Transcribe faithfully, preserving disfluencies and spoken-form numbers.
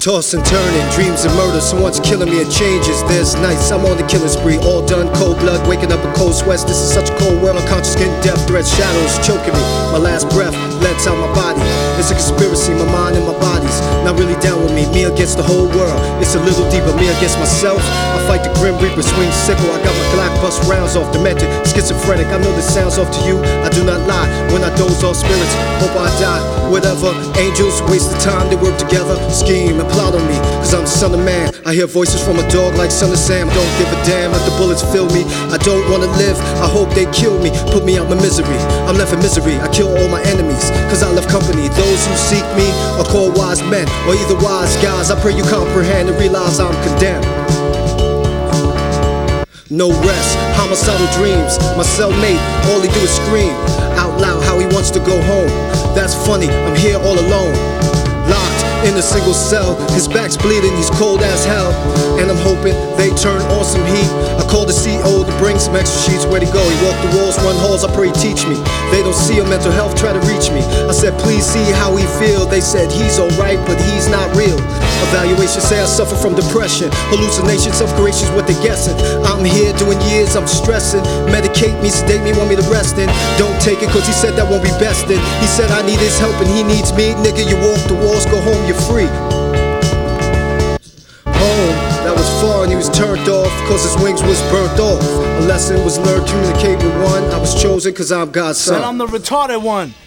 Toss and turning, dreams and murder. Someone's killing me, it changes. There's nights I'm on the killing spree, all done, cold blood, waking up in cold sweats. This is such a cold world, unconscious getting death threats, shadows choking me. My last breath lets out my body. It's a conspiracy, my mind and my body's not really down with me. Me against the whole world, it's a little deeper. Me against myself, I fight the grim reaper, swing sickle. I got my Glock, bust rounds off, demented, schizophrenic. I know this sounds off to you, I do not lie. When I doze off spirits, hope I die. Whatever, angels waste the time, they work together, scheme and plot on me, cause I'm the son of man. I hear voices from a dog like Son of Sam. Don't give a damn, let the bullets fill me. I don't wanna live, I hope they kill me, put me out my misery. I'm left in misery, I kill all my enemies, cause I left company. Those who seek me are called wise men, or either wise guys. I pray you comprehend and realize I'm condemned. No rest, homicidal dreams. My cellmate, all he do is scream out loud how he wants to go home. That's funny, I'm here all alone, locked in a single cell. His back's bleeding, he's cold as hell, and I'm hoping they turn on some heat. I called the C O to bring some extra sheets. Where'd he go? He walked the walls, run halls, I pray he teach me. They don't see a mental health, try to reach me. I said please see how he feel. They said he's alright, but he's not real. Evaluation say I suffer from depression, hallucinations, self-creation's what they're guessing. I'm here doing years, I'm stressing. Medicate me, sedate me, want me to rest in. Don't take it cause he said that won't be best in. He said I need his help and he needs me. Nigga, you walk the walls, go home, you're free. Home, that was far and he was turned off cause his wings was burnt off. A lesson was learned, communicate with one. I was chosen cause I'm God's son. And I'm the retarded one.